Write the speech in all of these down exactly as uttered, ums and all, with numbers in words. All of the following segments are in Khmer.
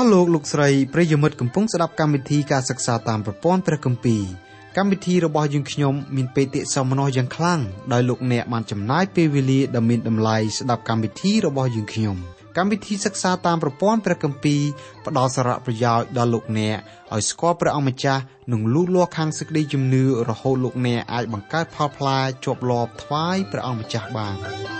លោកលោកស្រីប្រិយមិត្តកំពុងស្ដាប់កម្មវិធីការសិក្សាតាមប្រព័ន្ធព្រះគម្ពីរកម្មវិធីរបស់យើងខ្ញុំមានបេតិសោមនស្សយ៉ាងខ្លាំងដោយលោកអ្នកបានចំណាយពេលវេលាដ៏មានតម្លៃស្ដាប់កម្មវិធីរបស់យើងខ្ញុំកម្មវិធីសិក្សាតាមប្រព័ន្ធព្រះគម្ពីរផ្ដល់សារៈប្រយោជន៍ដល់លោកអ្នកឲ្យស្គាល់ព្រះអង្គម្ចាស់និងលូតលាស់ខាងសេចក្តីជំនឿរហូតលោកអ្នកអាចបង្កើតផលផ្លែជាប់លាប់ថ្វាយព្រះអង្គម្ចាស់បាន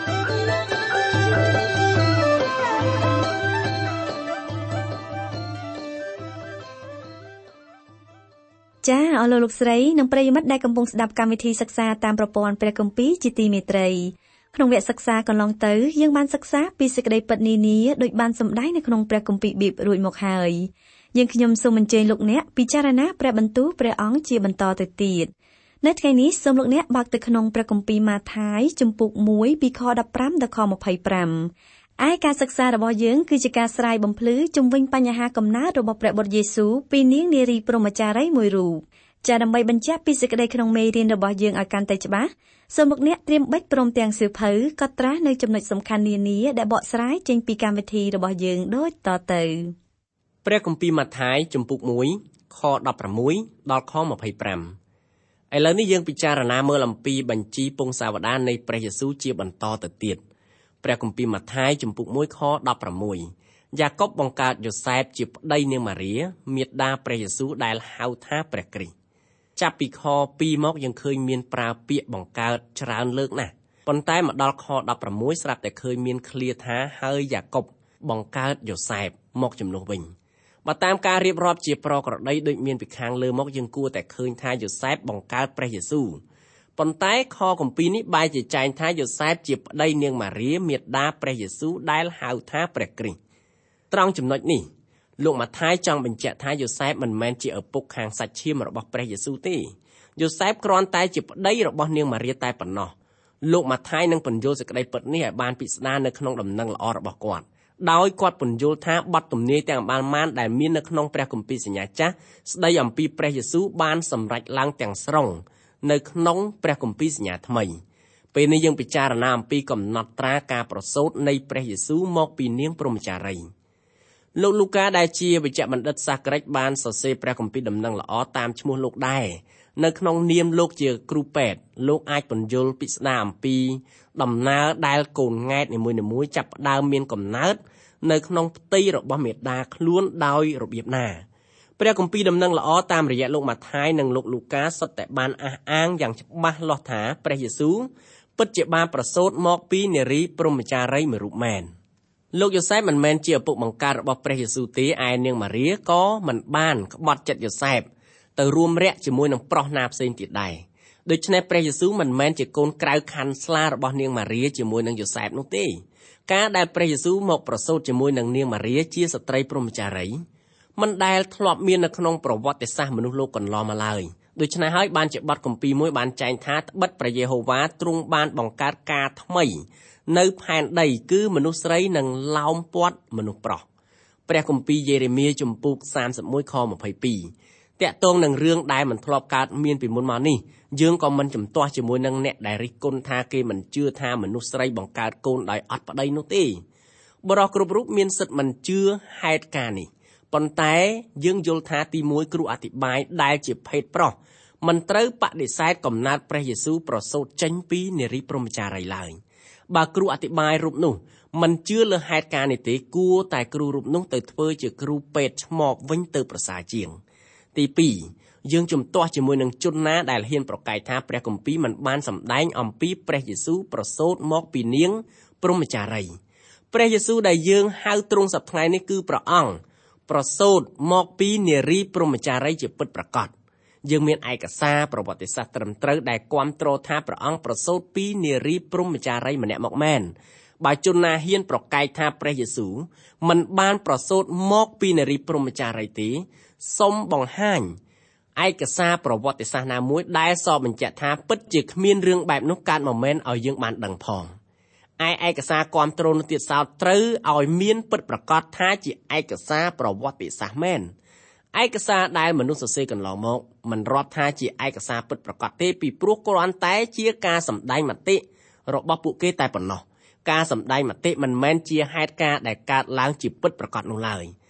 ចាអស់លោកលោកស្រីនិងប្រិយមិត្តដែលកំពុងស្ដាប់កម្មវិធីសិក្សាតាមប្រព័ន្ធព្រះគម្ពីរជាទីមេត្រីក្នុងវគ្គសិក្សាកន្លងទៅយើងបានសិក្សាពីសេចក្តីពិតនានាដូចបានសម្ដែងនៅក្នុងព្រះគម្ពីរបៀបរួចមកហើយយើងខ្ញុំសូមអញ្ជើញលោកអ្នកពិចារណាព្រះបន្ទូលព្រះអង្គជាបន្តទៅទៀតនៅថ្ងៃនេះសូមលោកអ្នកបើកទៅក្នុងព្រះគម្ពីរម៉ាថាយជំពូកមួយពីខដប់ប្រាំដល់ខម្ភៃប្រាំឯការសិក្សារបស់យើងគឺជាការស្រាយបំភ្លឺជុំវិញបញ្ហាកំណើតរបស់ព្រះបុត្រយេស៊ូវពីនាងនារីព្រហ្មចារីយ៍មួយរូបចាដើម្បីបញ្ជាក់ពីសេចក្តីក្នុងមេរៀនរបស់យើងឲ្យកាន់តែច្បាស់សូមលោកអ្នកត្រៀមបិចព្រមទាំងសៀវភៅកត់ត្រានៅចំណុចសំខាន់នានាដែលបកស្រាយចេញពីកម្មវិធីរបស់យើងដូចតទៅព្រះគម្ពីរម៉ាថាយជំពូកមួយខដប់ប្រាំមួយដល់ខម្ភៃប្រាំឥឡូវនេះយើងពិចារណាមើលអំពីបញ្ជីពងសាវតារនៃព្រះយេស៊ូវជាបន្តទៅទៀតព្រះគម្ពីរម៉ាថាយជំពូកមួយខដប់ប្រាំមួយយ៉ាកុបបង្កើតយ៉ូសែបជាប្តីនាងម៉ារីមាតាព្រះយេស៊ូវដែលហៅថាព្រះគ្រីស្ទចាប់ពីខពីរមកយើងឃើញមានប្រើពាក្យបង្កើតច្រើនលើកណាស់ប៉ុន្តែមកដល់ខដប់ប្រាំមួយស្រាប់តែឃើញមានឃ្លាថាហើយយ៉ាកុបបង្កើតយ៉ូសែបមកជំនួសវិញបើតាមការរៀបរាប់ជាប្រក្រតីដូចមានពីខាងលើមកយើងគួរតែឃើញថាយ៉ូសែបបង្កើតព្រះយេស៊ូវប៉ុន្តែខគម្ពីរនេះបែរជាចែងថាយ៉ូសែបជាប្តីនាងម៉ារីមាតាព្រះយេស៊ូវដែលហៅថាព្រះគ្រីស្ទត្រង់ចំណុចនេះលោកម៉ាថាយចង់បញ្ជាក់ថាយ៉ូសែបមិនមែនជាឪពុកខាងសាច់ឈាមរបស់ព្រះយេស៊ូវទេយ៉ូសែបគ្រាន់តែជាប្តីរបស់នាងម៉ារីតែប៉ុណ្ណោះលោកម៉ាថាយនឹងពន្យល់សេចក្តីពិតនេះឲ្យបានពិស្ដារនៅក្នុងដំណឹងល្អរបស់គាត់ដោយគាត់ពន្យល់ថាបទទំនាយទាំងអបាលម៉ានដែលមាននៅក្នុងព្រះគម្ពីរសញ្ញាចាស់ស្ដីអំពីព្រះយេស៊ូវបានសម្រេចឡើងទាំងស្រុងនៅក្នុងព្រះគម្ពីរសញ្ញាថ្មីពេលនេះយើងពិចារណាអំពីកំណត់ត្រាការប្រសូតនៃព្រះយេស៊ូវមកពីនាងព្រហ្មចារីយ៍លោកលូកាដែលជាវេជ្ជបណ្ឌិតសាស្ត្រក្រិកបានសរសេរព្រះគម្ពីរដំណឹងល្អតាមឈ្មោះលោកដែរនៅក្នុងនាមលោកជាគ្រូពេទ្យលោកអាចពន្យល់ពិស្ដារអំពីដំណើរដែលកូនង៉ែតនីមួយៗចាប់ផ្ដើមមានកំណើតនៅក្នុងផ្ទៃរបស់មេដាខ្លួនដោយរបៀបណាព្រះគម្ពីរដំណឹងល្អតាមរយៈលោកម៉ាថាយនិងលោកលូកាសុទ្ធតែបានអះអាងយ៉ាងច្បាស់លាស់ថាព្រះយេស៊ូវពិតជាបានប្រសូតមកពីនារីព្រហ្មចារីយ៍មួយរូបមែនលោកយ៉ូសែបមិនមែនជាឪពុកបង្កើតរបស់ព្រះយេស៊ូវទេឯនាងម៉ារីក៏មិនបានក្បត់ចិត្តយ៉ូសែបទៅរួមរយៈជាមួយនឹងប្រុសណាផ្សេងទៀតដែរដូច្នេះព្រះយេស៊ូវមិនមែនជាកូនក្រៅខ័ណ្ឌស្លារបស់នាងម៉ារីជាមួយនឹងយ៉ូសែបនោះទេការដែលព្រះយេស៊ូវមកប្រសូតជាមួយនឹងនាងម៉ារីជាស្ត្រីព្រហ្មចារីយ៍មិនដែលធ្លាប់មាននៅក្នុងប្រវត្តិសាស្ត្រមនុស្សលោកកន្លងមកឡើយដូច្នេះហើយបានជាបទគម្ពីរមួយបានចែងថាត្បិតព្រះយេហូវ៉ាទ្រង់បានបង្កើតការថ្មីនៅផែនដីគឺមនុស្សស្រីនឹងឡោមព័ទ្ធមនុស្សប្រុសព្រះគម្ពីរយេរេមៀជំពូកសាមសិបមួយខម្ភៃពីរតាក់ទងនឹងរឿងដែលមិនធ្លាប់កើតមានពីមុនមកនេះយើងក៏មិនជំទាស់ជាមួយនឹងអ្នកដែលរិះគន់ថាគេមិនជឿថាមនុស្សស្រីបង្កើតកូនដោយអត់ប្តីនោះទេបរិសុទ្ធគ្រប់រូបមានសិទ្ធិមិនជឿហេតុការណ៍នេះប៉ុន្តែយើងយល់ថាទីមួយគ្រូអធិប្បាយដែលជាភេទប្រុសមិនត្រូវបដិសេធកំណើតព្រះយេស៊ូវប្រសូតចេញពីនារីព្រហ្មចារីយ៍ឡើយបើគ្រូអធិប្បាយរូបនោះមិនជឿលើហេតុការណ៍នេះទេគួរតែគ្រូរូបនោះទៅធ្វើជាគ្រូពេទ្យឆ្មបវិញទៅប្រសើរជាងទីពីរយើងជំទាស់ជាមួយនឹងជនណាដែលហ៊ានប្រកែកថាព្រះគម្ពីរមិនបានសម្ដែងអំពីព្រះយេស៊ូវប្រសូតមកពីនាងព្រហ្មចារីយ៍ព្រះយេស៊ូវដែលយើងហៅទ្រង់សប្តាហ៍នេះគឺព្រះអង្គប្រសូតមកពីនារីព្រហ្មចារីយ៍ជាពិតប្រាកដយើងមានឯកសារប្រវត្តិសាស្ត្រត្រឹមត្រូវដែលគាំទ្រថាព្រះអង្គប្រសូតពីនារីព្រហ្មចារីយ៍ម្នាក់មកមែនបើជនណាហ៊ានប្រកែកថាព្រះយេស៊ូវមិនបានប្រសូតមកពីនារីព្រហ្មចារីយ៍ទេសូមបង្ហាញឯកសារប្រវត្តិសាស្ត្រណាមួយដែលសរបញ្ជាក់ថាពិតជាគ្មានរឿងបែបនោះកើតមកមែនឲ្យយើងបានដឹងផងឯឯកសារគាំទ្រនោះទៀតសោតត្រូវឲ្យមានពិតប្រាកដថាជាឯកសារប្រវត្តិសាស្ត្រមែនឯកសារដែលមនុស្សសរសេរកន្លងមកមិនរាប់ថាជាឯកសារពិតប្រាកដទេពីព្រោះគ្រាន់តែជាការសម្ដែងមតិរបស់ពួកគេតែប៉ុណ្ណោះការសម្ដែងមតិមិនមែនជាហេតុការណ៍ដែលកើតឡើងជាពិតប្រាកដនោះឡើយ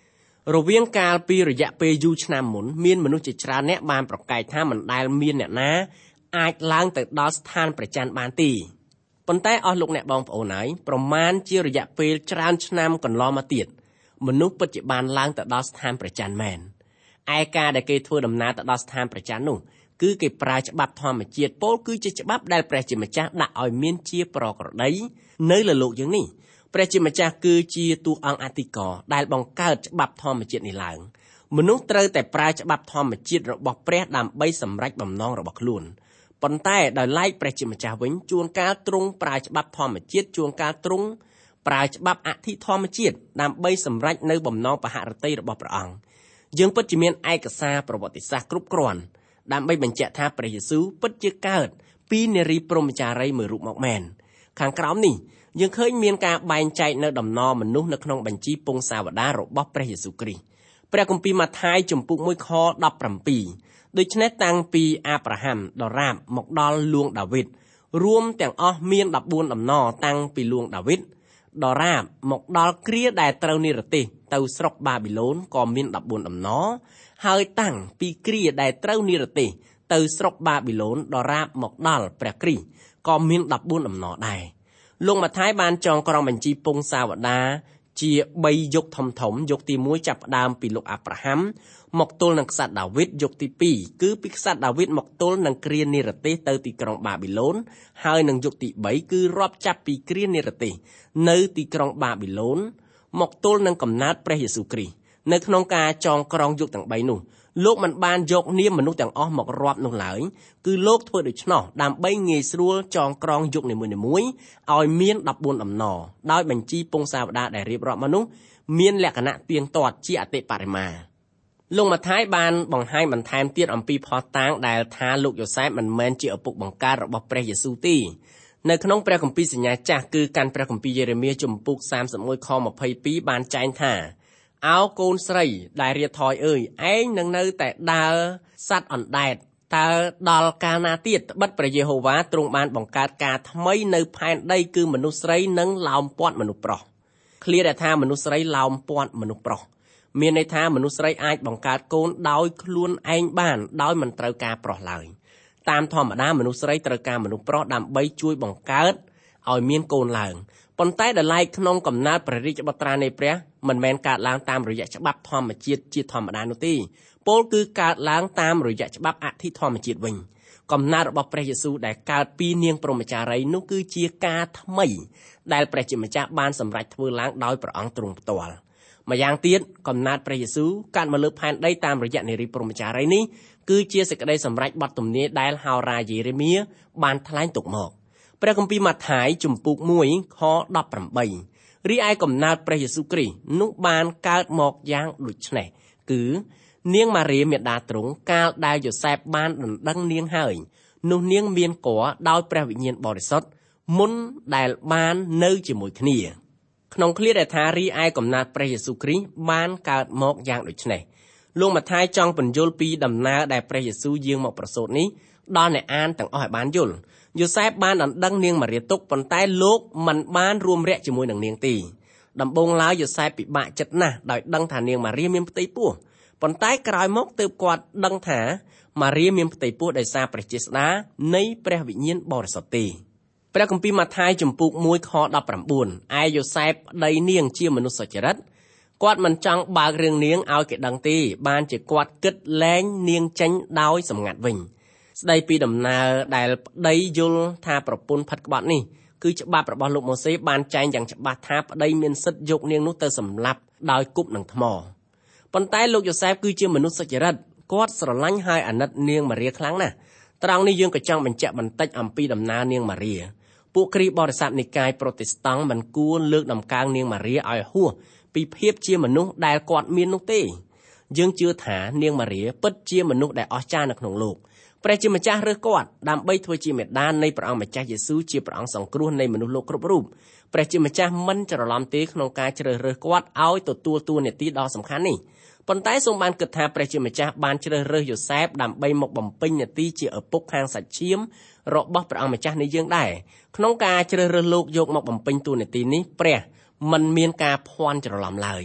រវាងកាលពីរយៈពេលយូរឆ្នាំមុនមានមនុស្សជាច្រើនអ្នកបានប្រកែកថាមិនដែលមានអ្នកណាអាចឡើងទៅដល់ស្ថានព្រះច័ន្ទបានទេប៉ុន្តែអស់លោកអ្នកបងប្អូនហើយប្រមាណជារយៈពេលច្រើនឆ្នាំកន្លងមកទៀតមនុស្សពិតជាបានឡើងទៅដល់ស្ថានព្រះច័ន្ទមែនឯការដែលគេធ្វើដំណើរទៅដល់ស្ថានព្រះច័ន្ទនោះគឺគេប្រើច្បាប់ធម្មជាតិពោលគឺជាច្បាប់ដែលព្រះជាម្ចាស់ដាក់ឲ្យមានជាប្រក្រតីនៅលើលោកយើងនេះព្រះជាម្ចាស់គឺជាតួអង្គអធិការដែលបង្កើតច្បាប់ធម្មជាតិនេះឡើងមនុស្សត្រូវតែប្រើច្បាប់ធម្មជាតិរបស់ព្រះដើម្បីសម្រេចបំណងរបស់ខ្លួនប៉ុន្តែដោយឡែកព្រះជាម្ចាស់វិញជួនកាលទ្រង់ប្រើច្បាប់ធម្មជាតិជួនកាលទ្រង់ប្រើច្បាប់អធិធម្មជាតិដើម្បីសម្រេចនៅបំណងបហរតីរបស់ព្រះអង្គយើងពិតជាមានឯកសារប្រវត្តិសាស្ត្រគ្រប់គ្រាន់ដើម្បីបញ្ជាក់ថាព្រះយេស៊ូវពិតជាកើតពីនារីព្រហ្មចារីយ៍មួយរូបមកមែនខាងក្រោមនេះយើងឃើញមានការបែងចែកនៅដំណរមនុស្សនៅក្នុងបញ្ជីពងសាវតាររបស់ព្រះយេស៊ូវគ្រីស្ទព្រះគម្ពីរម៉ាថាយជំពូកមួយខដប់ប្រាំពីរដូច្នេះតាំងពីអាប់រ៉ាហាំដរ៉ាបមកដល់លួងដាវីតរួមទាំងអស់មានដប់បួនដំណរតាំងពីលួងដាវីតដរ៉ាបមកដល់គ្រាដែលត្រូវនិរទេសទៅស្រុកបាប៊ីឡូនក៏មានដប់បួនដំណរហើយតាំងពីគ្រាដែលត្រូវនិរទេសទៅស្រុកបាប៊ីឡូនដរ៉ាបមកដល់ព្រះគ្រីស្ទក៏មានដប់បួនដំណរដែរលោកម៉ាថាយបានចងក្រងបញ្ជីពងសាវតារជាបីយុគធំធំយុគទីមួយចាប់ផ្ដើមពីលោកអាប់រ៉ាហាំមកទល់នឹងក្សត្រដាវីតយុគទីពីរគឺពីក្សត្រដាវីតមកទល់នឹងគ្រានិរទេសទៅទីក្រុងបាប៊ីឡូនហើយនឹងយុគទីបីគឺរាប់ចាប់ពីគ្រានិរទេសនៅទីក្រុងបាប៊ីឡូនមកទល់នឹងកំណើតព្រះយេស៊ូវគ្រីស្ទនៅក្នុងការចងក្រងយុគទាំងបីនោះលោកមិនបានយកនាមមនុស្សទាំងអស់មករាប់នោះឡើយគឺលោកធ្វើដូច្នោះដើម្បីងាយស្រួលចងក្រងយុគនីមួយៗឲ្យមានដប់បួនដំណរដោយបញ្ជីពងសាវតារដែលរៀបរាប់មកនោះមានលក្ខណៈទៀងទាត់ជាអតិបរមាលោកម៉ាថាយបានបង្ហាញបន្ថែមទៀតអំពីភស្តុតាងដែលថាលោកយ៉ូសែបមិនមែនជាឪពុកបង្កើតរបស់ព្រះយេស៊ូវទេនៅក្នុងព្រះគម្ពីរសញ្ញាចាស់គឺកាន់ព្រះគម្ពីរយេរេមៀជំពូកសាមសិបមួយខម្ភៃពីរបានចែងថាអោកូនស្រីដែលរៀបថយអើយឯងនឹងនៅតែដើរសัตว์អណ្ដែតតើដល់កាលណាទៀតត្បិតព្រះយេហូវ៉ាទ្រង់បានបង្កើតការថ្មីនៅផែនដីគឺមនុស្សស្រីនឹងឡោមព័ទ្ធមនុស្សប្រុសឃ្លាដែលថាមនុស្សស្រីឡោមព័ទ្ធមនុស្សប្រុសមានន័យថាមនុស្សស្រីអាចបង្កើតកូនដោយខ្លួនឯងបានដោយមិនត្រូវការប្រុសឡើយតាមធម្មតាមនុស្សស្រីត្រូវការមនុស្សប្រុសដើម្បីជួយបង្កើតឲ្យមានកូនឡើងប៉ុន្តែដល់ឡែកក្នុងកំណើតព្រះរាជបុត្រានៃព្រះមិនមែនកើតឡើងតាមរយៈច្បាប់ធម្មជាតិជាធម្មតានោះទេពោលគឺកើតឡើងតាមរយៈច្បាប់អធិធម្មជាតិវិញកំណើតរបស់ព្រះយេស៊ូវដែលកើតពីនាងព្រហ្មចារីយ៍នោះគឺជាការថ្មីដែលព្រះជាម្ចាស់បានសម្រេចធ្វើឡើងដោយព្រះអង្គទ្រង់ផ្ទាល់ម្យ៉ាងទៀតកំណើតព្រះយេស៊ូវកើតមកលើផែនដីតាមរយៈនារីព្រហ្មចារីយ៍នេះគឺជាសេចក្តីសម្រេចបទទំនាយដែលហោរាយេរេមៀបានថ្លែងទុកមកព្រះគម្ពីរម៉ាថាយជំពូកមួយខដប់ប្រាំបីរីឯកំណើតព្រះយេស៊ូវគ្រីស្ទនោះបានកើតមកយ៉ាងដូចនេះគឺនាងម៉ារីមាតាទ្រង់កាលដែលយ៉ូសែបបានដណ្ដឹងនាងហើយនោះនាងមានគភ៌ដោយព្រះវិញ្ញាណបរិសុទ្ធមុនដែលបាននៅជាមួយគ្នាក្នុងឃ្លាដែលថារីឯកំណើតព្រះយេស៊ូវគ្រីស្ទបានកើតមកយ៉ាងដូចនេះលោកម៉ាថាយចង់ពន្យល់ពីដំណើរដែលព្រះយេស៊ូវយាងមកប្រសូតនេះដល់អ្នកអានទាំងអស់ឲ្យបានយល់យ៉ូសែបបានដណ្ដឹងនាងម៉ារីទុកប៉ុន្តែលោកមិនបានរួមរយៈជាមួយនឹងនាងទេដំបូងឡើយយ៉ូសែបពិបាកចិត្តណាស់ដោយដឹងថានាងម៉ារីមានផ្ទៃពោះប៉ុន្តែក្រោយមកទើបគាត់ដឹងថាម៉ារីមានផ្ទៃពោះដោយសារព្រះចេស្តានៃព្រះវិញ្ញាណបរិសុទ្ធទេព្រះគម្ពីរម៉ាថាយជំពូកមួយខដប់ប្រាំបួនឯយ៉ូសែបប្តីនាងជាមនុស្សសុចរិតគាត់មិនចង់បើករឿងនាងឲ្យគេដឹងទេបានជាគាត់គិតលែងនាងចេញដោយសម្ងាត់វិញស្ដីពីដំណើរដែលប្តីយល់ថាប្រពន្ធផិតក្បត់នេះគឺច្បាប់របស់លោកម៉ូសេបានចែងយ៉ាងច្បាស់ថាប្តីមានសិទ្ធិយកនាងនោះទៅសម្លាប់ដោយគប់នឹងថ្មប៉ុន្តែលោកយ៉ូសែបគឺជាមនុស្សសុចរិតគាត់ស្រឡាញ់ហើយអាណិតនាងម៉ារីខ្លាំងណាស់ត្រង់នេះយើងក៏ចង់បញ្ជាក់បន្តិចអំពីដំណើរនាងម៉ារីពួកគ្រីស្ទបរិស័ទនិកាយប្រូតេស្តង់មិនគួរលើកដំកើងនាងម៉ារីឲ្យហួសពីភាពជាមនុស្សដែលគាត់មាននោះទេយើងជឿថានាងម៉ារីពិតជាមនុស្សដែលអស្ចារ្យនៅក្នុងលោកព្រះជាម្ចាស់រើសគាត់ដើម្បីធ្វើជាមេដាននៃព្រះអង្គម្ចាស់យេស៊ូវជាព្រះអង្គសង្គ្រោះនៃមនុស្សលោកគ្រប់រូបព្រះជាម្ចាស់មិនច្រឡំទេក្នុងការជ្រើសរើសគាត់ឲ្យទទួលតួនាទីដ៏សំខាន់នេះប៉ុន្តែសូមបានគិតថាព្រះជាម្ចាស់បានជ្រើសរើសយ៉ូសែបដើម្បីមកបំពេញនាទីជាឪពុកខាងសាច់ឈាមរបស់ព្រះអង្គម្ចាស់នៃយើងដែរក្នុងការជ្រើសរើសលោកយកមកបំពេញតួនាទីនេះព្រះមិនមានការភ័ន្តច្រឡំឡើយ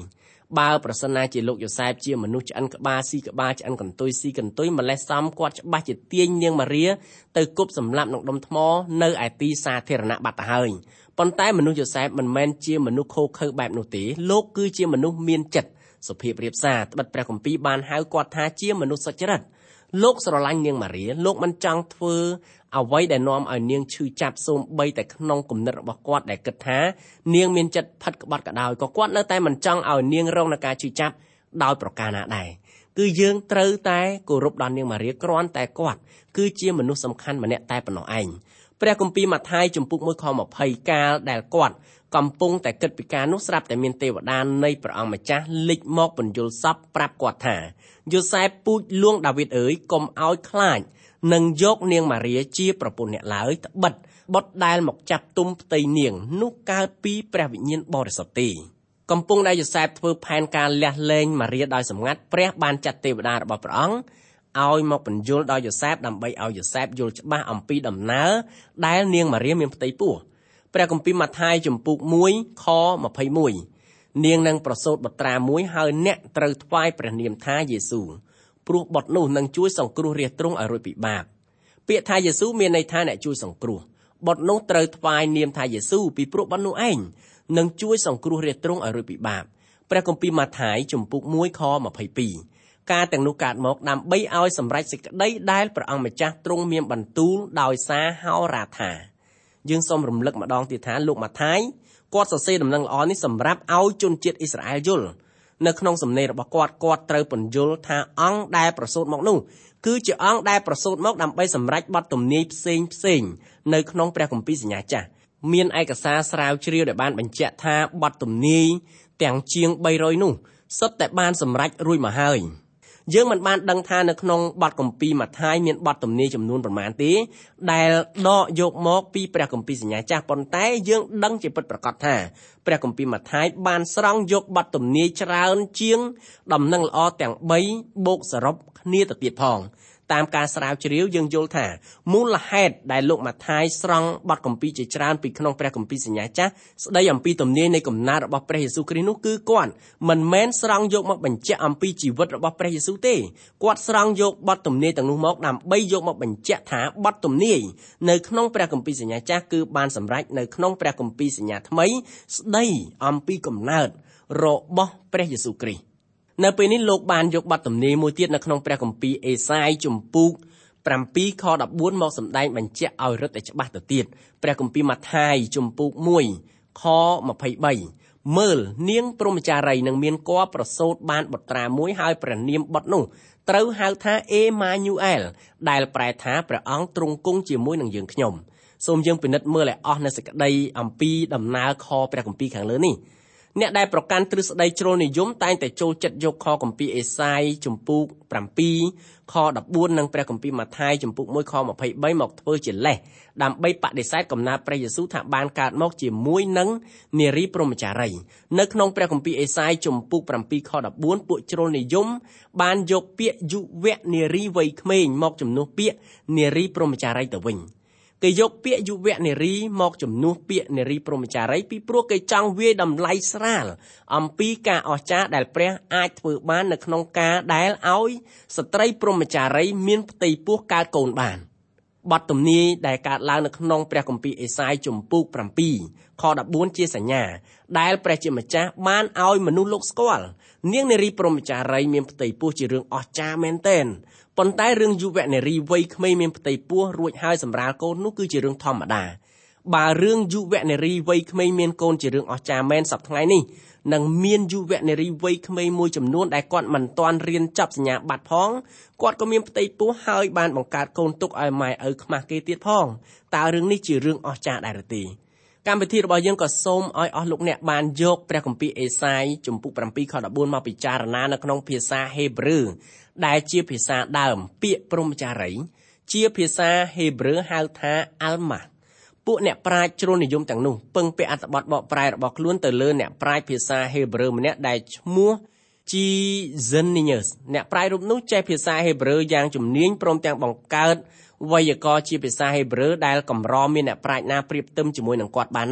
បើប្រសិនណាជាលោកយ៉ូសែបជាមនុស្សឆ្អិនក្បាលស៊ីក្បាលឆ្អិនកន្ទុយស៊ីកន្ទុយម្លេះសំគាត់ច្បាស់ជាទាញនាងម៉ារីទៅគប់សម្លាប់ក្នុងដុំថ្មនៅឯទីសាធារណៈបាត់ទៅហើយប៉ុន្តែមនុស្សយ៉ូសែបមិនមែនជាមនុស្សខូខើបែបនោះទេលោកគឺជាមនុស្សមានចិត្តសុភាពរាបសារត្បិតព្រះគម្ពីរបានហៅគាត់ថាជាមនុស្សសុចរិតលោកស្រឡាញ់នាងម៉ារីលោកមិនចង់ធ្វើអ្វីដែលនាំឲ្យនាងឈឺចាប់សូម្បីតែក្នុងគំនិតរបស់គាត់ដែលគិតថានាងមានចិត្តផិតក្បត់ក៏ដោយក៏គាត់នៅតែមិនចង់ឲ្យនាងរងនឹងការឈឺចាប់ដោយប្រការណាដែរគឺយើងត្រូវតែគោរពដល់នាងម៉ារីគ្រាន់តែគាត់គឺជាមនុស្សសំខាន់ម្នាក់តែប៉ុណ្ណោះឯងព្រះគម្ពីរម៉ាថាយជំពូកមួយខម្ភៃកាលដែលគាត់កំពុងតែគិតពីការនោះស្រាប់តែមានទេវតានៃព្រះអង្គម្ចាស់លេចមកពន្យល់សពប្រាប់គាត់ថាយូសែបពូជលួងដាវីតអើយកុំឲ្យខ្លាចនឹងយកនាងម៉ារីជាប្រពន្ធអ្នកឡើយត្បិតបុត្រដែលមកចាប់ទុំផ្ទៃនាងនោះកើតពីព្រះវិញ្ញាណបរិសុទ្ធទេកំពុងដែលយូសែបធ្វើផែនការលះលែងម៉ារីដោយសម្ងាត់ព្រះបានចាត់ទេវតារបស់ព្រះអង្គឲ្យមកបញ្យល់ដល់យូសែបដើម្បីឲ្យយូសែបយល់ច្បាស់អំពីដំណើរដែលនាងម៉ារីមានផ្ទៃពោះព្រះគម្ពីរម៉ាថាយជំពូកមួយខម្ភៃមួយនាងនឹងប្រសូតបុត្រាមួយហើយអ្នកត្រូវថ្វាយព្រះនាមថាយេស៊ូព្រោះបុត្រនោះនឹងជួយសង្គ្រោះរាជទ្រង់ឲ្យរួចពីបាបពាក្យថាយេស៊ូមានន័យថាអ្នកជួយសង្គ្រោះបុត្រនោះត្រូវថ្វាយនាមថាយេស៊ូពីព្រោះបុត្រនោះឯងនឹងជួយសង្គ្រោះរាជទ្រង់ឲ្យរួចពីបាបព្រះគម្ពីរម៉ាថាយជំពូកមួយខម្ភៃពីរការទាំងនោះកើតមកដើម្បីឲ្យសម្រេចសេចក្តីដែលព្រះអង្គម្ចាស់ទ្រង់មានបន្ទូលដោយសារហោរាថាយើងសូមរំលឹកម្ដងទៀតថាលោកម៉ាថាយគាត់សរសេរដំណឹងល្អនេះសម្រាប់ឲ្យជនជាតិអ៊ីស្រាអែលយល់នៅក្នុងសំណេររបស់គាត់គាត់ត្រូវពន្យល់ថាអង្គដែលប្រសូតមកនោះគឺជាអង្គដែលប្រសូតមកដើម្បីសម្រេចបទទំនាយផ្សេងផ្សេងនៅក្នុងព្រះគម្ពីរសញ្ញាចាស់មានឯកសារស្រាវជ្រាវដែលបានបញ្ជាក់ថាបទទំនាយទាំងជាងបីរយនោះសុទ្ធតែបានសម្រេចរួចមកហើយយើងមិនបានដឹងថានៅក្នុងបទគម្ពីរម៉ាថាយមានបទទំនាយចំនួនប្រមាណទេដែលដកយកមកពីព្រះគម្ពីរសញ្ញាចាស់ប៉ុន្តែយើងដឹងជាពិតប្រាកដថាព្រះគម្ពីរម៉ាថាយបានស្រង់យកបទទំនាយច្រើនជាងដំណឹងល្អទាំងបីបូកសរុបគ្នាទៅទៀតផងតាមការស្រាវជ្រាវយើងយល់ថាមូលហេតុដែលលោកម៉ាថាយស្រង់បទគម្ពីរជាច្រើនពីក្នុងព្រះគម្ពីរសញ្ញាចាស់ស្ដីអំពីទំនាយនៃកំណើតរបស់ព្រះយេស៊ូវគ្រីស្ទនោះគឺគាត់មិនមែនស្រង់យកមកបញ្ជាក់អំពីជីវិតរបស់ព្រះយេស៊ូវទេគាត់ស្រង់យកបទទំនាយទាំងនោះមកដើម្បីយកមកបញ្ជាក់ថាបទទំនាយនៅក្នុងព្រះគម្ពីរសញ្ញាចាស់គឺបានសម្រេចនៅក្នុងព្រះគម្ពីរសញ្ញាថ្មីស្ដីអំពីកំណើតរបស់ព្រះយេស៊ូវគ្រីស្ទនៅពេលនេះលោកបានយកបទទំនាយមួយទៀតនៅក្នុងព្រះគម្ពីរអេសាយជំពូកbảyខដប់បួនមកសម្ដែងបញ្ជាក់ឲ្យរឹតតែច្បាស់ទៅទៀតព្រះគម្ពីរម៉ាថាយជំពូកមួយខម្ភៃបីមើលនាងព្រហ្មចារីនឹងមានគភ៌ប្រសូតបានបុត្រាមួយហើយព្រះនាមបុត្រនោះត្រូវហៅថាអេម៉ាញូអែលដែលប្រែថាព្រះអង្គទ្រង់គង់ជាមួយនឹងយើងខ្ញុំសូមយើងពិនិត្យមើលឲ្យអស់នូវសេចក្តីអំពីដំណើរខព្រះគម្ពីរខាងលើនេះអ្នកដែលប្រកាន់ទ្រឹស្ដីជ្រុលនិយមតែងតែចូលចិត្តយកខគម្ពីរអេសាយជំពូកbảyខដប់បួននិងព្រះគម្ពីរម៉ាថាយជំពូកមួយខម្ភៃបីមកធ្វើជាលេសដើម្បីបដិសេធកំណើតព្រះយេស៊ូវថាបានកើតមកជាមួយនឹងនារីព្រហ្មចារីនៅក្នុងព្រះគម្ពីរអេសាយជំពូកbảyខដប់បួនពួកជ្រុលនិយមបានយកពាក្យយុវនារីវ័យក្មេងមកជំនួសពាក្យនារីព្រហ្មចារីទៅវិញគេយកពាក្យយុវនារីមកជំនួសពាក្យនារីព្រហ្មចារីពីព្រោះគេចង់វាយតម្លៃស្រាលអំពីការអស្ចារ្យដែលព្រះអាចធ្វើបាននៅក្នុងការដែលឲ្យស្ត្រីព្រហ្មចារីមានផ្ទៃពោះកើតកូនបានបទទំនាយដែលកើតឡើងនៅក្នុងព្រះគម្ពីរអេសាយជំពូកbảyខដប់បួនជាសញ្ញាដែលព្រះជាម្ចាស់បានឲ្យមនុស្សលោកស្គាល់នាងនារីព្រហ្មចារីមានផ្ទៃពោះជារឿងអស្ចារ្យមែនទែនប៉ុន្តែរឿងយុវនារីវ័យក្មេងមានផ្ទៃពោះរួចហើយសម្រាលកូននោះគឺជារឿងធម្មតាបើរឿងយុវនារីវ័យក្មេងមានកូនជារឿងអស្ចារ្យមែនសប្តាហ៍ថ្ងៃនេះនឹងមានយុវនារីវ័យក្មេងមួយចំនួនដែលគាត់មិនទាន់រៀនចប់សញ្ញាបត្រផងគាត់ក៏មានផ្ទៃពោះហើយបានបង្កើតកូនទុកឲ្យម៉ែឪខ្មាស់គេទៀតផងតើរឿងនេះជារឿងអស្ចារ្យដែរឬទេកម្មវិធីរបស់យើងក៏សូមឲ្យអស់លោកអ្នកបានយកព្រះគម្ពីរអេសាយជំពូកbảyខដប់បួនមកពិចារណានៅក្នុងភាសាហេប្រឺដែលជាភាសាដើមពាក្យព្រហ្មចារីជាភាសាហេប្រឺហៅថាអាល់ម៉ាពួកអ្នកប្រាជ្ញជ្រុលនិយមទាំងនោះពឹងពាក់អត្ថបទបកប្រែរបស់ខ្លួនទៅលើអ្នកប្រាជ្ញភាសាហេប្រឺម្នាក់ដែលឈ្មោះ ជីហ្សិននីញើស អ្នកប្រាជ្ញរូបនោះចេះភាសាហេប្រឺយ៉ាងជំនាញព្រមទាំងបង្កើតវេយ្យាករណ៍ជាភាសាហេប្រឺដែលកម្រមានអ្នកប្រាជ្ញណាប្រៀបផ្ទឹមជាមួយនឹងគាត់បានណាស់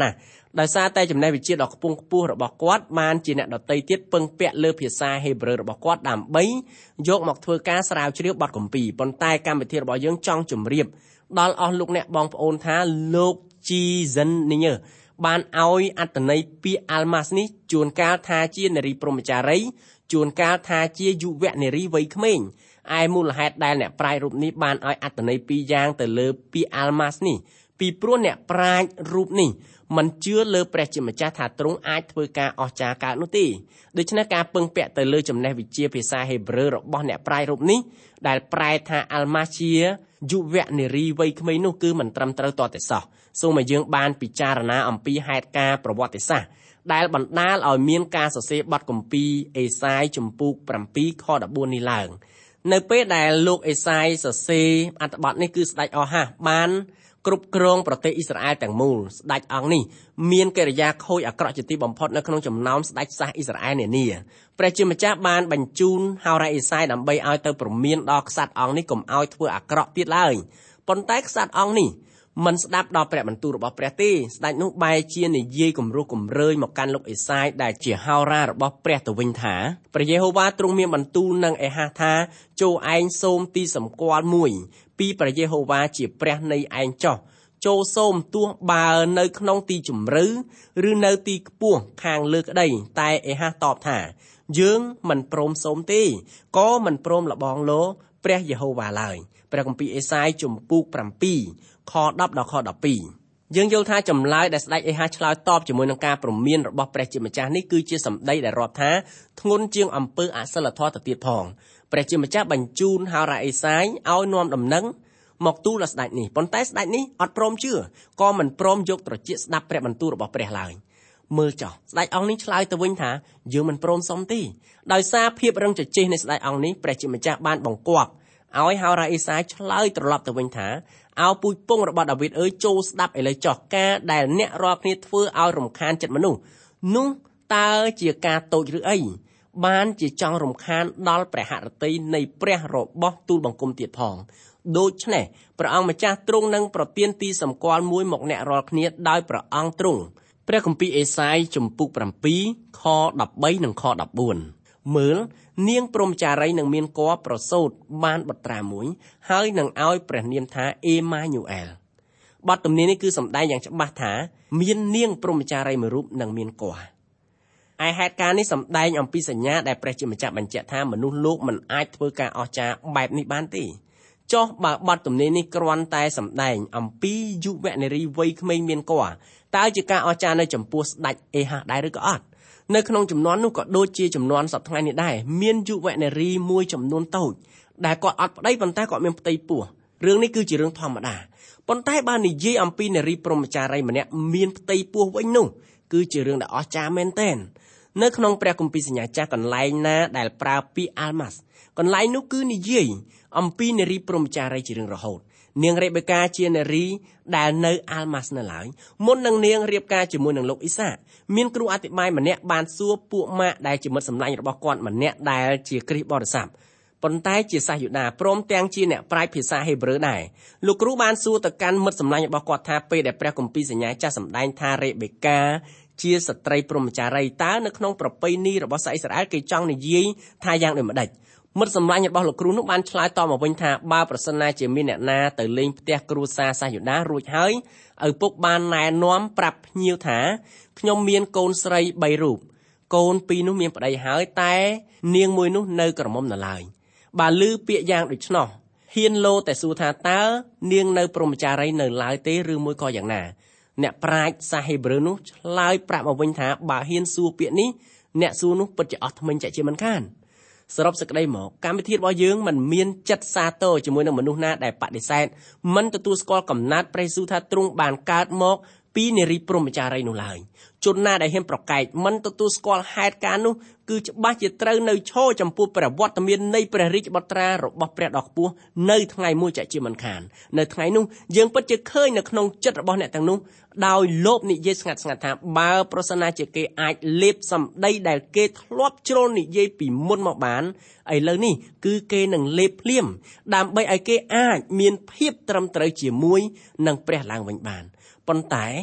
ដោយសារតែចំណេះវិជ្ជាដ៏ខ្ពង់ខ្ពស់របស់គាត់បានជាអ្នកដទៃទៀតពឹងពាក់លើភាសាហេប្រឺរបស់គាត់ដើម្បីយកមកធ្វើការស្រាវជ្រាវបទគម្ពីរប៉ុន្តែកម្មវិធីរបស់យើងចង់ជម្រាបដល់អស់លោកអ្នកបងប្អូនថាលោកជីសិននីញើបានឲ្យអត្ថន័យពាក្យអាល់ម៉ាស់នេះជួនកាលថាជានារីព្រហ្មចារីយ៍ជួនកាលថាជាយុវនារីវ័យក្មេងឯមូលហេតុដែលអ្នកប្រាជ្ញរូបនេះបានឲ្យអត្ថន័យពីរយ៉ាងទៅលើពាក្យអាល់ម៉ាស់នេះពីព្រោះអ្នកប្រាជ្ញរូបនេះមិនជឿលើព្រះជាម្ចាស់ថាទ្រង់អាចធ្វើការអស្ចារ្យកើតនោះទេដូច្នេះការពឹងពាក់ទៅលើចំណេះវិជ្ជាភាសាហេប្រឺរបស់អ្នកប្រាជ្ញរូបនេះដែលប្រែថាអាល់ម៉ាស់ជាយុវនារីវ័យក្មេងនោះគឺមិនត្រឹមត្រូវតតែសោះសូមឲ្យយើងបានពិចារណាអំពីហេតុការណ៍ប្រវត្តិសាស្ត្រដែលបណ្ដាលឲ្យមានការសរសេរបទគម្ពីរអេសាយជំពូក7ខដបួននេះឡើងនៅពេលដែលលោកអេសាយសរសេរអត្ថបទនេះគឺស្ដេចអហាសបានគ្រប់គ្រងប្រទេសអ៊ីស្រាអែលទាំងមូលស្ដេចអង្គនេះមានកិរិយាខូចអាក្រក់ជាទីបំផុតនៅក្នុងចំណោមស្ដេចសាសអ៊ីស្រាអែលនានាព្រះជាម្ចាស់បានបញ្ជូនហោរ៉ាអេសាយដើម្បីឲ្យទៅព្រមានដល់ក្សត្រអង្គនេះកុំឲ្យធ្វើអាក្រក់ទៀតឡើយប៉ុន្តែក្សត្រអង្គនេះមិនស្ដាប់ដល់ព្រះបន្ទូលរបស់ព្រះទេស្ដេចនោះបែរជានិយាយគំរោះគំរើយមកកាន់លោកអេសាយដែលជាហោរារបស់ព្រះទៅវិញថាព្រះយេហូវ៉ាទ្រង់មានបន្ទូលនឹងអេហាសថាចូលឯងសូមទីសម្គាល់មួយពីព្រះយេហូវ៉ាជាព្រះនៃឯងចោះចូលសូមទោះបើនៅក្នុងទីជម្រៅឬនៅទីខ្ពស់ខាងលើក្តីតែអេហាសតបថាយើងមិនព្រមសូមទេក៏មិនព្រមលបងលោព្រះយេហូវ៉ាឡើយព្រះគម្ពីរអេសាយជំពូក7ខដប់ដល់ខដប់ពីរយើងយល់ថាចម្លើយដែលស្ដេចអេហាសឆ្លើយតបជាមួយនឹងការព្រមានរបស់ព្រះជាម្ចាស់នេះគឺជាសម្ដីដែលរាប់ថាធ្ងន់ជាងអំពើអសិលធម៌ទៅទៀតផងព្រះជាម្ចាស់បញ្ជូនហោរ៉ាអេសាយឲ្យនាំដំណឹងមកទូលដល់ស្ដេចនេះប៉ុន្តែស្ដេចនេះអត់ព្រមជឿក៏មិនព្រមយកត្រចៀកស្ដាប់ព្រះបន្ទូលរបស់ព្រះឡើយមើលចុះស្ដេចអង្គនេះឆ្លើយទៅវិញថាយើងមិនព្រមសុំទេដោយសារភាពរឹងជជែកនៃស្ដេចអង្គនេះព្រះជាម្ចាស់បានបង្គាប់ឲ្យហោរ៉ាអេសាយឆ្លើយត្រឡប់ទៅវិញថាអោពូជពងរបស់ដាវីតអើយចូលស្ដាប់ឥឡូវចុះការដែលអ្នករាល់គ្នាធ្វើឲ្យរំខានចិត្តមនុស្សនោះតើជាការតូចឬអីបានជាចង់រំខានដល់ព្រះហឫទ័យនៃព្រះរបស់ទូលបង្គំទៀតផងដូច្នេះព្រះអង្គម្ចាស់ទ្រង់នឹងប្រទានទីសម្គាល់មួយមកអ្នករាល់គ្នាដោយព្រះអង្គទ្រង់ព្រះគម្ពីរអេសាយជំពូក7ខដប់បីនិងខដប់បួនមើលនាងព្រហ្មចារីយ៍នឹងមានគភ៌ប្រសូតបានបុត្រាមួយហើយនឹងឲ្យព្រះនាមថាអេម៉ាញូអែលបទទំនាយនេះគឺសម្ដែងយ៉ាងច្បាស់ថាមាននាងព្រហ្មចារីយ៍មួយរូបនឹងមានគភ៌ឯហេតុការណ៍នេះសម្ដែងអំពីសញ្ញាដែលព្រះជាម្ចាស់បញ្ជាក់ថាមនុស្សលោកមិនអាចធ្វើការអស្ចារ្យបែបនេះបានទេចុះបើបទទំនាយនេះគ្រាន់តែសម្ដែងអំពីយុវនារីវ័យក្មេងមានគភ៌តើជាការអស្ចារ្យនៅចំពោះស្ដេចអេហាសដែរឬក៏អត់នៅក្នុងចំនួននោះក៏ដូចជាចំនួនសប្តាហ៍នេះដែរមានយុវនារីមួយចំនួនតូចដែលគាត់អត់ប្តីប៉ុន្តែគាត់មានផ្ទៃពោះរឿងនេះគឺជារឿងធម្មតាប៉ុន្តែបើនិយាយអំពីនារីព្រហ្មចារីយ៍ម្នាក់មានផ្ទៃពោះវិញនោះគឺជារឿងដែលអស្ចារ្យមែនទែននៅក្នុងព្រះគម្ពីរសញ្ញាចាស់កន្លែងណាដែលប្រើពាក្យអាល់ម៉ាស់កន្លែងនោះគឺនិយាយអំពីនារីព្រហ្មចារីយ៍ជារឿងរហូតនាងរ៉េបេកាជានារីដែលនៅអាល់ម៉ាស់នៅឡើយមុននឹងនាងរៀបការជាមួយនឹងលោកអ៊ីសាមានគ្រូអធិប្បាយម្នាក់បានសួរពួកម៉ាក់ដែលជាមិត្តសម្លាញ់របស់គាត់ម្នាក់ដែលជាគ្រីស្ទបរិស័ទប៉ុន្តែជាសាសយូដាព្រមទាំងជាអ្នកប្រាជ្ញភាសាហេប្រឺដែរលោកគ្រូបានសួរទៅកាន់មិត្តសម្លាញ់របស់គាត់ថាពេលដែលព្រះគម្ពីរសញ្ញាចាស់សម្ដែងថារ៉េបេកាជាស្ត្រីព្រហ្មចារីយ៍តើនៅក្នុងប្រពៃណីរបស់សាសអ៊ីស្រាអែលគេចង់និយាយថាយ៉ាងដូចម្ដេចមិត្តសម្លាញ់របស់លោកគ្រូនោះបានឆ្លើយតបមកវិញថាបើប្រសិនណាជាមានអ្នកណាទៅលេងផ្ទះគ្រួសារសាសយូដារួចហើយឪពុកបានណែនាំប្រាប់ភ្ញៀវថាខ្ញុំមានកូនស្រីបីរូបកូនពីរនោះមានប្តីហើយតែនាងមួយនោះនៅក្រមុំនៅឡើយបើឮពាក្យយ៉ាងដូច្នោះហ៊ានលោតែសួរថាតើនាងនៅព្រហ្មចារីយ៍នៅឡើយទេឬមួយក៏យ៉ាងណាអ្នកប្រាជ្ញសាសហេប្រឺនោះឆ្លើយប្រាប់មកវិញថាបើហ៊ានសួរពាក្យនេះអ្នកសួរនោះពិតជាអស់ថ្មិញចាក់ជាមិនខានសរុបសេចក្តីមកកម្មវិធីរបស់យើងមិនមានចិត្តសាទរជាមួយនឹងមនុស្សណាដែលបដិសេធមិនទទួលស្គាល់កំណត់ព្រះយេស៊ូវថាទ្រង់បានកើតមកពីនារីព្រហ្មចារីយ៍នោះឡើយជនណាដែលហ៊ានប្រកែកមិនទទួលស្គាល់ហេតុការណ៍នោះគឺច្បាស់ជាត្រូវនៅឈរចំពោះព្រះវត្តមាននៃព្រះរាជបុត្រារបស់ព្រះដ៏ខ្ពស់នៅថ្ងៃមួយចាក់ជាមិនខាននៅថ្ងៃនោះយើងពិតជាឃើញនៅក្នុងចិត្តរបស់អ្នកទាំងនោះដោយលោភនិយាយស្ងាត់ស្ងាត់ថាបើប្រសិនណាជាគេអាចលេបសម្ដីដែលគេធ្លាប់ជ្រុលនិយាយពីមុនមកបានឥឡូវនេះគឺគេនឹងលេបភ្លាមដើម្បីឲ្យគេអាចមានភាពត្រឹមត្រូវជាមួយនឹងព្រះឡើងវិញបានប៉ុន្តែ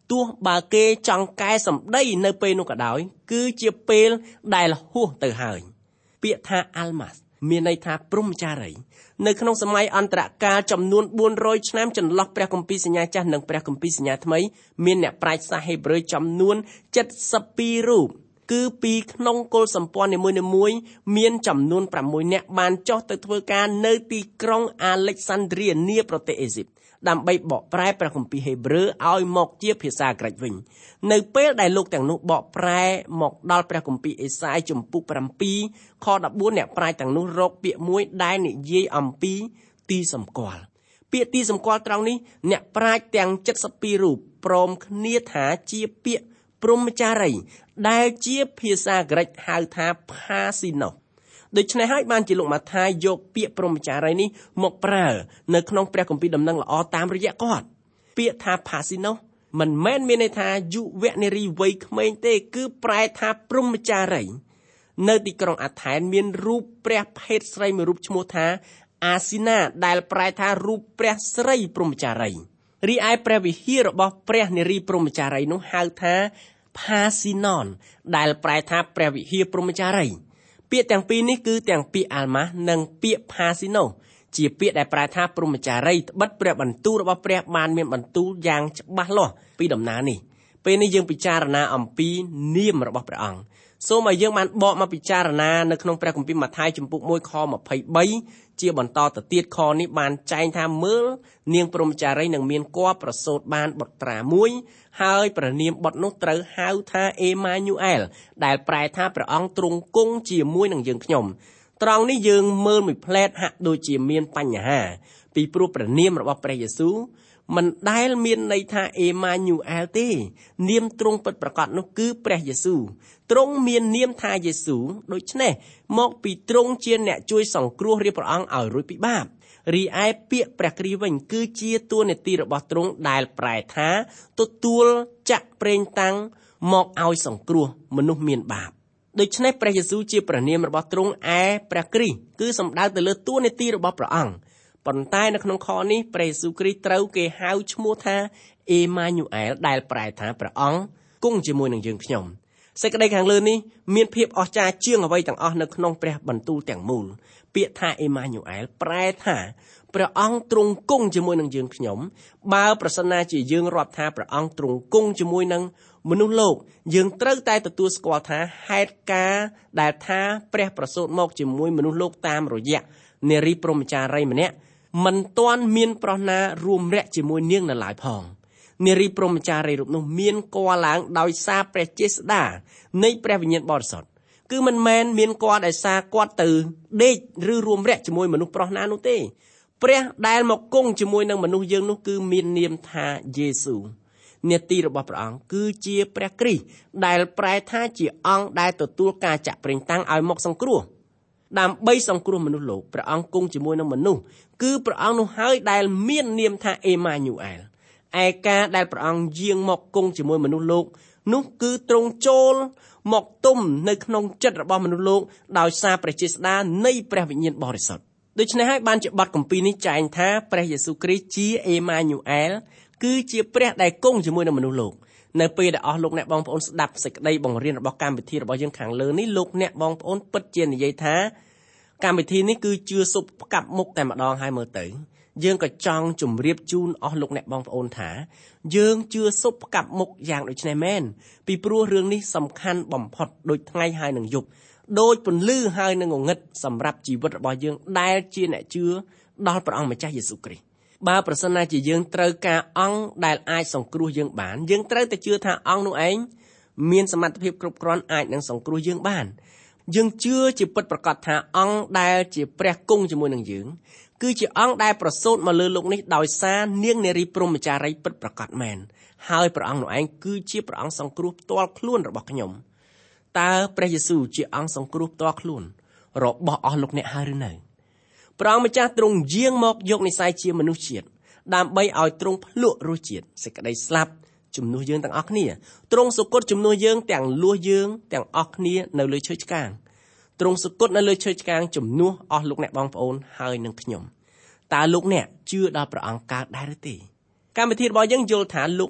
ទោះបើគេចង់កែសម្ដីនៅពេលនោះក៏ដោយគឺជាពេលដែលហួសទៅហើយពាក្យថា Almas មានន័យថាព្រហ្មចារីយ៍នៅក្នុងសម័យអន្តរកាលចំនួនបួនរយឆ្នាំចន្លោះព្រះគម្ពីរសញ្ញាចាស់និងព្រះគម្ពីរសញ្ញាថ្មីមានអ្នកប្រាជ្ញសាសហេប្រឺចំនួនเจ็ดสิบពីររូបគឺពីក្នុងគល់សម្ព័ន្ធនីមួយៗមានចំនួនប្រាំមួយនាក់បានចុះទៅធ្វើការនៅទីក្រុងអាឡិចសាន់ដ្រីនាប្រទេសអេស៊ីបដើម្បីបកប្រែព្រះគម្ពីរហេប្រឺឲ្យមកជាភាសាក្រិចវិញនៅពេលដែលលោកទាំងនោះបកប្រែមកដល់ព្រះគម្ពីរអេសាយជំពូកប្រាំពីរខដប់បួនអ្នកប្រាជ្ញទាំងនោះរកពាក្យមួយដែលនិយាយអំពីទីសម្គាល់ពាក្យទីសម្គាល់ត្រង់នេះអ្នកប្រាជ្ញទាំងเจ็ดสิบពីររូបព្រមគ្នាថាជាពាក្យព្រហ្មចារីយ៍ដែលជាភាសាក្រិចហៅថាផាស៊ីណូដូច្នេះហើយបានជាលោកម៉ាថាយយកពាក្យព្រហ្មចារីយ៍នេះមកប្រើនៅក្នុងព្រះគម្ពីរដំណឹងល្អតាមរយៈគាត់ពាក្យថាផាស៊ីណូមិនមែនមានន័យថាយុវនារីវ័យក្មេងទេគឺប្រែថាព្រហ្មចារីយ៍នៅទីក្រុងអាថែនមានរូបព្រះភេទស្រីមួយរូបឈ្មោះថាអាស៊ីណាដែលប្រែថារូបព្រះស្រីព្រហ្មចារីយ៍រីឯព្រះវិហាររបស់ព្រះនារីព្រហ្មចារីយ៍នោះហៅថាផាស៊ីណនដែលប្រែថាព្រះវិហារព្រហ្មចារីយ៍ពាក្យទាំងពីរនេះគឺទាំងពាក្យអាល់ម៉ាស់និងពាក្យផាស៊ីណូជាពាក្យដែលប្រែថាព្រហ្មចារីយ៍ត្បិតព្រះបន្ទូលរបស់ព្រះបានមានបន្ទូលយ៉ាងច្បាស់លាស់ពីដំណើរនេះពេលនេះយើងពិចារណាអំពីនាមរបស់ព្រះអង្គសូមឲ្យយើងបានបកមកពិចារណានៅក្នុងព្រះគម្ពីរម៉ាថាយជំពូកមួយខម្ភៃបីជាបន្តទៅទៀតខនេះបានចែងថាមើលនាងព្រហ្មចារីយ៍នឹងមានគភ៌ប្រសូតបានបុត្រាមួយហើយព្រះនាមបុត្រនោះត្រូវហៅថាអេម៉ាញូអែលដែលប្រែថាព្រះអង្គទ្រង់គង់ជាមួយនឹងយើងខ្ញុំត្រង់នេះយើងមើលមួយផ្លែតហាក់ដូចជាមានបញ្ហាពីព្រោះព្រះនាមរបស់ព្រះយេស៊ូវមិនដែលមានន័យថាអេម៉ាញូអែលទេនាមទ្រង់ពិតប្រាកដនោះគឺព្រះយេស៊ូវទ្រង់មាននាមថាយេស៊ូវដូច្នេះមកពីទ្រង់ជាអ្នកជួយសង្គ្រោះរាជព្រះអង្គឲ្យរួចពីបាបរីឯពាក្យព្រះគ្រីស្ទវិញគឺជាតួនាទីរបស់ទ្រង់ដែលប្រែថាទទួលចាក់ប្រេងតាំងមកឲ្យសង្គ្រោះមនុស្សមានបាបដូច្នេះព្រះយេស៊ូវជាព្រះនាមរបស់ទ្រង់ឯព្រះគ្រីស្ទគឺសំដៅទៅលើតួនាទីរបស់ព្រះអង្គប៉ុន្តែនៅក្នុងខនេះព្រះយេស៊ូវគ្រីស្ទត្រូវគេហៅឈ្មោះថាអេម៉ាញូអែលដែលប្រែថាព្រះអង្គគង់ជាមួយនឹងយើងខ្ញុំសេចក្តីខាងលើនេះមានភាពអស្ចារ្យជាងអ្វីទាំងអស់នៅក្នុងព្រះបន្ទូលទាំងមូលពាក្យថាអេម៉ាញូអែលប្រែថាព្រះអង្គទ្រង់គង់ជាមួយនឹងយើងខ្ញុំបើប្រសិនណាជាយើងរាប់ថាព្រះអង្គទ្រង់គង់ជាមួយនឹងមនុស្សលោកយើងត្រូវតែទទួលស្គាល់ថាហេតុការណ៍ដែលថាព្រះប្រសូតមកជាមួយមនុស្សលោកតាមរយៈនារីព្រហ្មចារីយ៍ម្នាក់មិនទាន់មានប្រុសណារួមរយៈជាមួយនាងនៅឡើយផងនារីព្រហ្មចារីយ៍រូបនោះមានគភ៌ឡើងដោយសារព្រះចេស្តានៃព្រះវិញ្ញាណបរិសុទ្ធគឺមិនមែនមានគភ៌ដោយសារគាត់ទៅដេកឬរួមរយៈជាមួយមនុស្សប្រុសណានោះទេព្រះដែលមកគង់ជាមួយនឹងមនុស្សយើងនោះគឺមាននាមថាយេស៊ូវនាទីរបស់ព្រះអង្គគឺជាព្រះគ្រីស្ទដែលប្រែថាជាអង្គដែលទទួលការចាក់ប្រេងតាំងឲ្យមកសង្គ្រោះដើម្បីសង្គ្រោះមនុស្សលោកព្រះអង្គគង់ជាមួយនឹងមនុស្សគឺព្រះអង្គនោះហើយដែលមាននាមថាអេម៉ាញូអែលឯការដែលព្រះអង្គយាងមកគង់ជាមួយមនុស្សលោកនោះគឺទ្រង់ចូលមកទុំនៅក្នុងចិត្តរបស់មនុស្សលោកដោយសារព្រះចេស្តានៃព្រះវិញ្ញាណបរិសុទ្ធដូច្នេះហើយបានជាបទគម្ពីរនេះចែងថាព្រះយេស៊ូវគ្រីស្ទជាអេម៉ាញូអែលគឺជាព្រះដែលគង់ជាមួយនឹងមនុស្សលោកនៅពេលដែលអស់លោកអ្នកបងប្អូនស្ដាប់សេចក្តីបង្រៀនរបស់កម្មវិធីរបស់យើងខាងលើនេះលោកអ្នកបងប្អូនពិតជានិយាយថាកម្មវិធីនេះគឺជឿសុបផ្កាប់មុខតែម្ដងហើយមើលទៅយើងក៏ចង់ជម្រាបជូនអស់លោកអ្នកបងប្អូនថាយើងជឿសុបផ្កាប់មុខយ៉ាងដូចនេះមែនពីព្រោះរឿងនេះសំខាន់បំផុតដូចថ្ងៃហើយនឹងយប់ដូចពន្លឺហើយនឹងងងឹតសម្រាប់ជីវិតរបស់យើងដែលជាអ្នកជឿដល់ព្រះអង្គម្ចាស់យេស៊ូវគ្រីស្ទបើប្រសិនណាជាយើងត្រូវការអង្គដែលអាចសង្គ្រោះយើងបានយើងត្រូវតែជឿថាអង្គនោះឯងមានសមត្ថភាពគ្រប់គ្រាន់អាចនឹងសង្គ្រោះយើងបានយើងជឿជាពិតប្រាកដថាអង្គដែលជាព្រះគង់ជាមួយនឹងយើងគឺជាអង្គដែលប្រសូតមកលើលោកនេះដោយសារនាងនារីព្រហ្មចារីយ៍ពិតប្រាកដមែនហើយព្រះអង្គនោះឯងគឺជាព្រះអង្គសង្គ្រោះផ្ទាល់ខ្លួនរបស់ខ្ញុំតើព្រះយេស៊ូវជាអង្គសង្គ្រោះផ្ទាល់ខ្លួនរបស់អស់លោកអ្នកហើយឬនៅព្រះអង្គម្ចាស់ទ្រង់យាងមកយកនិស្ស័យជាមនុស្សជាតិដើម្បីឲ្យទ្រង់ភ្លក់រសជាតិសេចក្តីស្លាប់ជំនួសយើងទាំងអស់គ្នាទ្រង់សុគតជំនួសយើងទាំងលួសយើងទាំងអស់គ្នានៅលើឈើឆ្កាងទ្រង់សុគតនៅលើឈើឆ្កាងជំនួសអស់លោកអ្នកបងប្អូនហើយនឹងខ្ញុំតើលោកអ្នកជឿដល់ព្រះអង្គកើតដែរឬទេកម្មវិធីរបស់យើងយល់ថាលោកអ្នក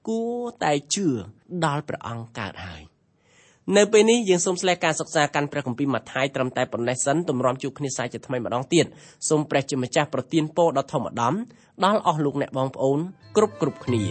គួរតែជឿដល់ព្រះអង្គកើតហើយនៅពេលនេះយើងសូមស្លេះការសិក្សាកាន់ព្រះគម្ពីរម៉ាថាយត្រឹមតែប៉ុណ្ណេះសិនទម្រាំជួបគ្នាសាជាថ្មីម្ដងទៀតសូមព្រះជាម្ចាស់ប្រទានពរដ៏ធំឧត្តមដល់អស់លោកអ្នកបងប្អូនគ្រប់គ្រប់គ្នា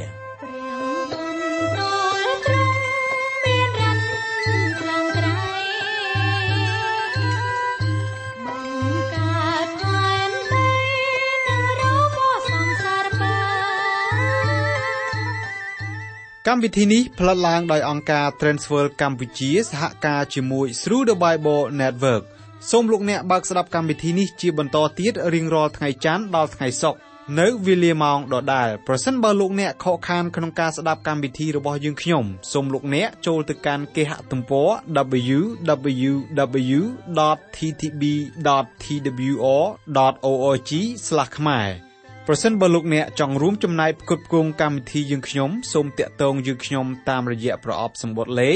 កម្មវិធីនេះផ្លាត់ឡើងដោយអង្គការ Transworld កម្ពុជាសហការជាមួយ Through the Bible Network សូមលោកអ្នកបើកស្ដាប់កម្មវិធីនេះជាបន្តទៀតរៀងរាល់ថ្ងៃច័ន្ទដល់ថ្ងៃសុក្រនៅវេលាម៉ោងដដែលប្រសិនបើលោកអ្នកខកខានក្នុងការស្ដាប់កម្មវិធីរបស់យើងខ្ញុំសូមលោកអ្នកចូលទៅកាន់គេហទំព័រ double-u double-u double-u dot t t b dot t w r dot org ស្លាស ខ្មែរប្រសិនបើលោកអ្នកចង់រួមចំណែកផ្គត់ផ្គង់កម្មវិធីយើងខ្ញុំសូមតាក់ទងយើងខ្ញុំតាមរយៈប្រអប់សម្បត្តិលេខ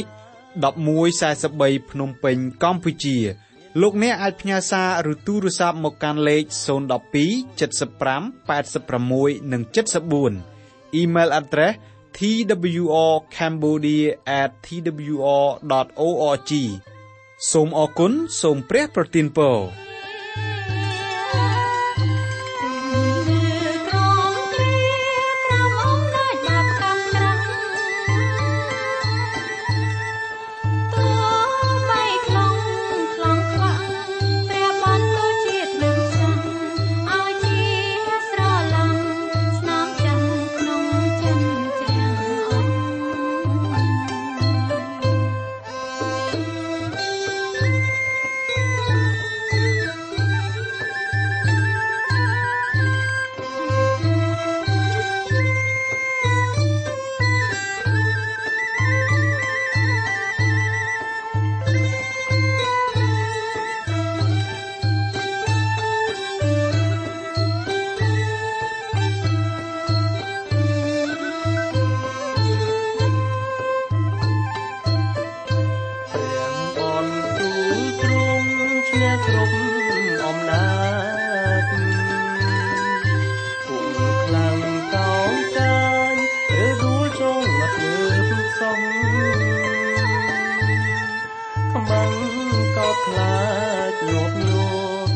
one one four threeភ្នំពេញកម្ពុជាលោកអ្នកអាចផ្ញើសារឬទូរស័ព្ទមកកាន់លេខzero one two seven five eight sixនិងseven four អ៊ីមែល address t w r cambodia at t w r dot org សូមអរគុណសូមព្រះប្រទានពរខ្មាំងក៏ខ្លាចញាប់ញ័រ